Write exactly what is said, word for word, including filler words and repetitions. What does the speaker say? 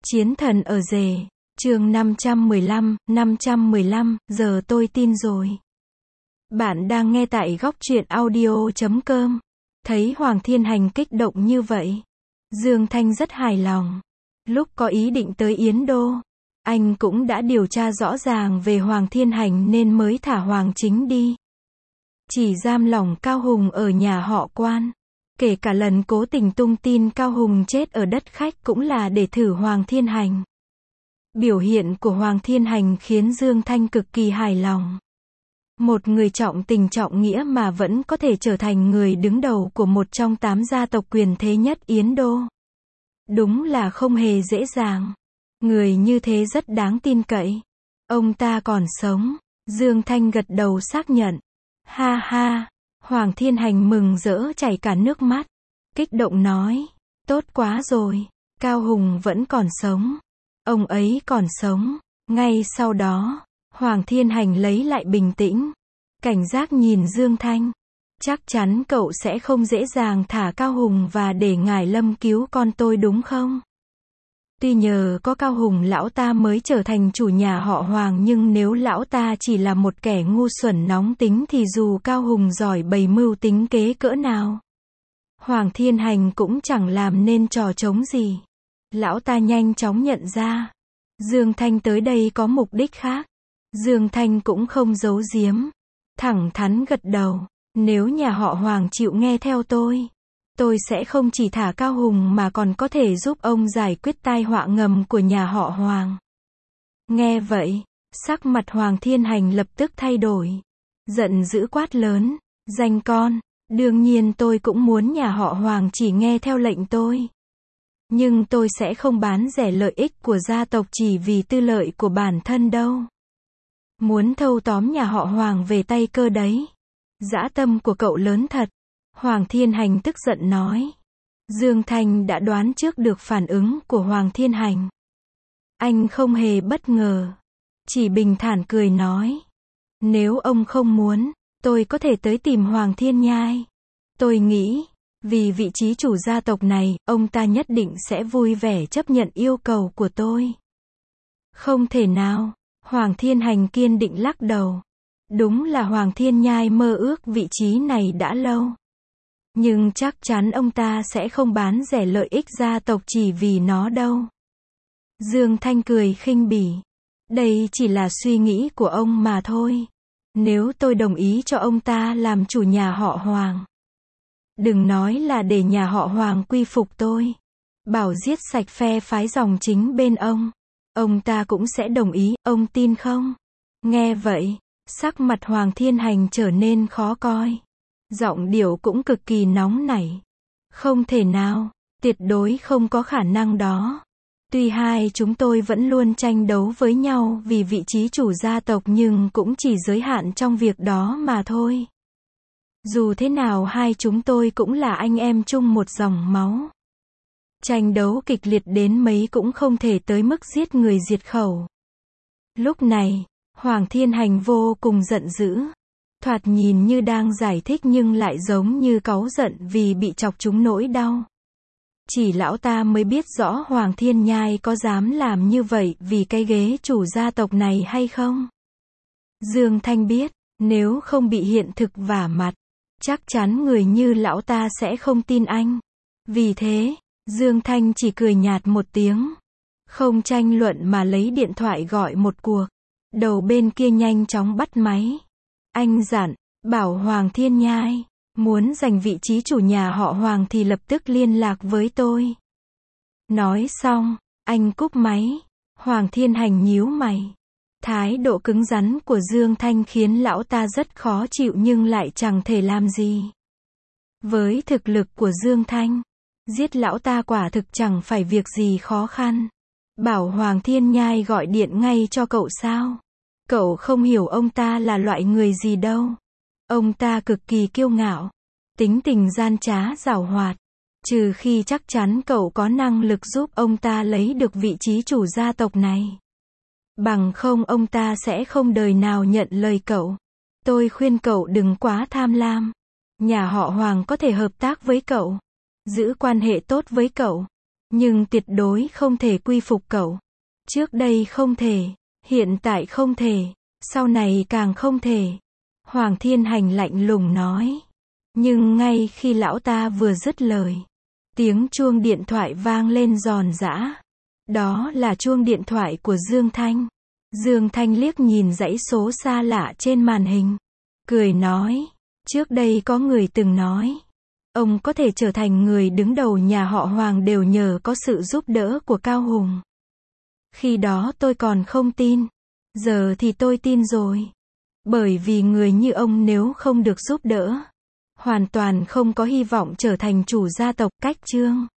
Chiến thần ở rể, chương năm trăm mười lăm, năm trăm mười lăm, giờ tôi tin rồi. Bạn đang nghe tại góc truyện audio chấm com. Thấy Hoàng Thiên Hành kích động như vậy, Dương Thanh rất hài lòng. Lúc có ý định tới Yến Đô, anh cũng đã điều tra rõ ràng về Hoàng Thiên Hành nên mới thả Hoàng Chính đi. Chỉ giam lỏng Cao Hùng ở nhà họ Quan. Kể cả lần cố tình tung tin Cao Hùng chết ở đất khách cũng là để thử Hoàng Thiên Hành. Biểu hiện của Hoàng Thiên Hành khiến Dương Thanh cực kỳ hài lòng. Một người trọng tình trọng nghĩa mà vẫn có thể trở thành người đứng đầu của một trong tám gia tộc quyền thế nhất Yến Đô. Đúng là không hề dễ dàng. Người như thế rất đáng tin cậy. Ông ta còn sống. Dương Thanh gật đầu xác nhận. Ha ha. Hoàng Thiên Hành mừng rỡ chảy cả nước mắt. Kích động nói. Tốt quá rồi. Cao Hùng vẫn còn sống. Ông ấy còn sống. Ngay sau đó, Hoàng Thiên Hành lấy lại bình tĩnh. Cảnh giác nhìn Dương Thanh. Chắc chắn cậu sẽ không dễ dàng thả Cao Hùng và để Ngải Lâm cứu con tôi đúng không? Tuy nhờ có Cao Hùng lão ta mới trở thành chủ nhà họ Hoàng, nhưng nếu lão ta chỉ là một kẻ ngu xuẩn nóng tính thì dù Cao Hùng giỏi bày mưu tính kế cỡ nào, Hoàng Thiên Hành cũng chẳng làm nên trò trống gì. Lão ta nhanh chóng nhận ra Dương Thanh tới đây có mục đích khác. Dương Thanh cũng không giấu giếm, thẳng thắn gật đầu. Nếu nhà họ Hoàng chịu nghe theo tôi, tôi sẽ không chỉ thả Cao Hùng mà còn có thể giúp ông giải quyết tai họa ngầm của nhà họ Hoàng. Nghe vậy, sắc mặt Hoàng Thiên Hành lập tức thay đổi. Giận dữ quát lớn. Danh con, đương nhiên tôi cũng muốn nhà họ Hoàng chỉ nghe theo lệnh tôi. Nhưng tôi sẽ không bán rẻ lợi ích của gia tộc chỉ vì tư lợi của bản thân đâu. Muốn thâu tóm nhà họ Hoàng về tay cơ đấy. Dã tâm của cậu lớn thật. Hoàng Thiên Hành tức giận nói. Dương Thanh đã đoán trước được phản ứng của Hoàng Thiên Hành. Anh không hề bất ngờ. Chỉ bình thản cười nói. Nếu ông không muốn, tôi có thể tới tìm Hoàng Thiên Nhai. Tôi nghĩ, vì vị trí chủ gia tộc này, ông ta nhất định sẽ vui vẻ chấp nhận yêu cầu của tôi. Không thể nào. Hoàng Thiên Hành kiên định lắc đầu. Đúng là Hoàng Thiên Nhai mơ ước vị trí này đã lâu. Nhưng chắc chắn ông ta sẽ không bán rẻ lợi ích gia tộc chỉ vì nó đâu. Dương Thanh cười khinh bỉ. Đây chỉ là suy nghĩ của ông mà thôi. Nếu tôi đồng ý cho ông ta làm chủ nhà họ Hoàng, đừng nói là để nhà họ Hoàng quy phục tôi, bảo giết sạch phe phái dòng chính bên ông, ông ta cũng sẽ đồng ý, ông tin không? Nghe vậy, sắc mặt Hoàng Thiên Hành trở nên khó coi. Giọng điệu cũng cực kỳ nóng nảy. Không thể nào, tuyệt đối không có khả năng đó. Tuy hai chúng tôi vẫn luôn tranh đấu với nhau vì vị trí chủ gia tộc nhưng cũng chỉ giới hạn trong việc đó mà thôi. Dù thế nào hai chúng tôi cũng là anh em chung một dòng máu. Tranh đấu kịch liệt đến mấy cũng không thể tới mức giết người diệt khẩu. Lúc này, Hoàng Thiên Hành vô cùng giận dữ. Thoạt nhìn như đang giải thích nhưng lại giống như cáu giận vì bị chọc trúng nỗi đau. Chỉ lão ta mới biết rõ Hoàng Thiên Nhai có dám làm như vậy vì cái ghế chủ gia tộc này hay không. Dương Thanh biết, nếu không bị hiện thực vả mặt, chắc chắn người như lão ta sẽ không tin anh. Vì thế, Dương Thanh chỉ cười nhạt một tiếng. Không tranh luận mà lấy điện thoại gọi một cuộc. Đầu bên kia nhanh chóng bắt máy. Anh dặn, bảo Hoàng Thiên Nhai, muốn giành vị trí chủ nhà họ Hoàng thì lập tức liên lạc với tôi. Nói xong, anh cúp máy. Hoàng Thiên Hành nhíu mày. Thái độ cứng rắn của Dương Thanh khiến lão ta rất khó chịu nhưng lại chẳng thể làm gì. Với thực lực của Dương Thanh, giết lão ta quả thực chẳng phải việc gì khó khăn. Bảo Hoàng Thiên Nhai gọi điện ngay cho cậu sao? Cậu không hiểu ông ta là loại người gì đâu. Ông ta cực kỳ kiêu ngạo, tính tình gian trá giảo hoạt. Trừ khi chắc chắn cậu có năng lực giúp ông ta lấy được vị trí chủ gia tộc này. Bằng không ông ta sẽ không đời nào nhận lời cậu. Tôi khuyên cậu đừng quá tham lam. Nhà họ Hoàng có thể hợp tác với cậu, giữ quan hệ tốt với cậu. Nhưng tuyệt đối không thể quy phục cậu. Trước đây không thể, hiện tại không thể, sau này càng không thể. Hoàng Thiên Hành lạnh lùng nói. Nhưng ngay khi lão ta vừa dứt lời, tiếng chuông điện thoại vang lên giòn giã. Đó là chuông điện thoại của Dương Thanh. Dương Thanh liếc nhìn dãy số xa lạ trên màn hình, cười nói, trước đây có người từng nói, ông có thể trở thành người đứng đầu nhà họ Hoàng đều nhờ có sự giúp đỡ của Cao Hùng. Khi đó tôi còn không tin, giờ thì tôi tin rồi. Bởi vì người như ông nếu không được giúp đỡ, hoàn toàn không có hy vọng trở thành chủ gia tộc. Cách chương